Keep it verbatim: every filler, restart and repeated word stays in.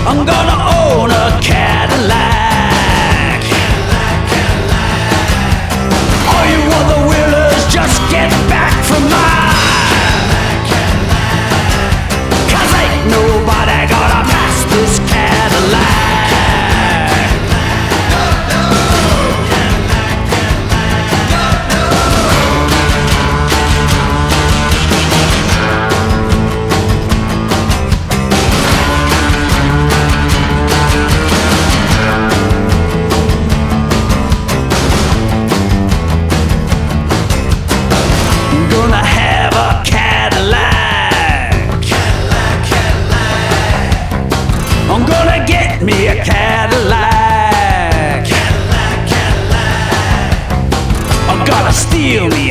I'm gonna own a Cadillac. All you other wheelers, just get back from mine. Cause ain't nobody gonna pass this Cadillac. I'm gonna get me a Cadillac. Cadillac, Cadillac. I'm gonna steal me